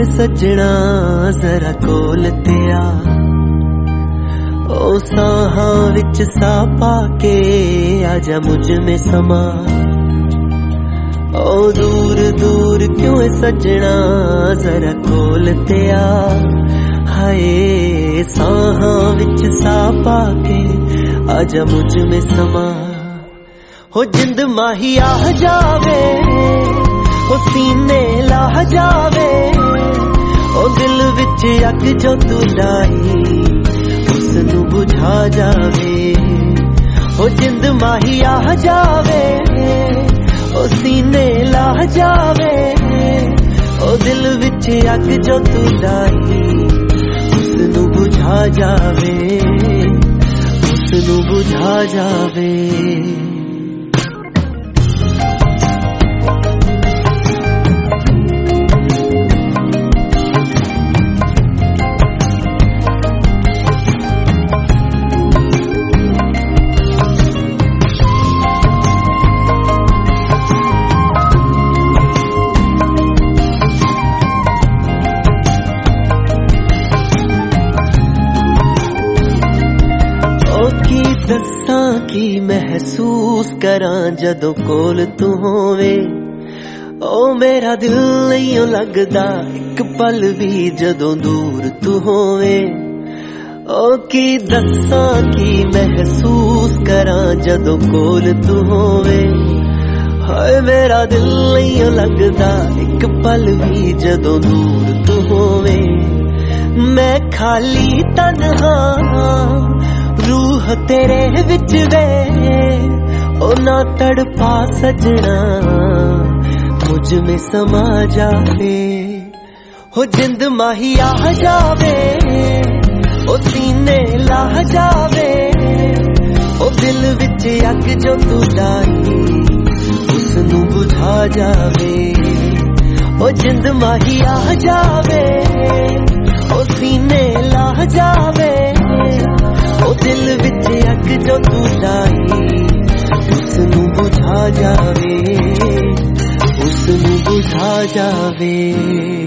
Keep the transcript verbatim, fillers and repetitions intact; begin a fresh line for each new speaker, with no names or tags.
वे सजना जरा कोल ते आ, ओ साहां विच सा पाके आजा मुझ में समा। ओ दूर दूर क्यों सजना जरा कोल ते आ, हाय साहां विच सा पाके आजा मुझ में समा। हो जिंद माही आ जावे, ओ सीने लाह जावे, ओ दिल विच अग जो तू लाई उसनू बुझा जावे। हो जिंद माही आ जावे, ओ सीने लाह जावे, ओ दिल विच अग जो तू लाई उसनू बुझा जावे, उसनू बुझा जावे। दस्सां की महसूस करां जदों कोल तू होवे, ओ मेरा दिल नहीं लगदा एक पल भी जदों दूर तू होवे। ओ की दस्सां की महसूस करां जदों कोल तू होवे, हाय मेरा दिल नहीं लगदा एक पल भी जदों दूर तू होवे। मैं खाली तन्हा रूह तेरे विच वे, ओ ना तड़पा सजना मुझ में समा जावे। हो जिंद माही आ जावे, ओ सीने लाह जावे, ओ दिल विच अग जो तू लाई उसनू बुझा जावे। ओ जिंद माही आ जावे, ओ सीने लाह जावे, ओ दिल विच अग जो तू लाई उसनू बुझा जावे, उसनू बुझा जावे।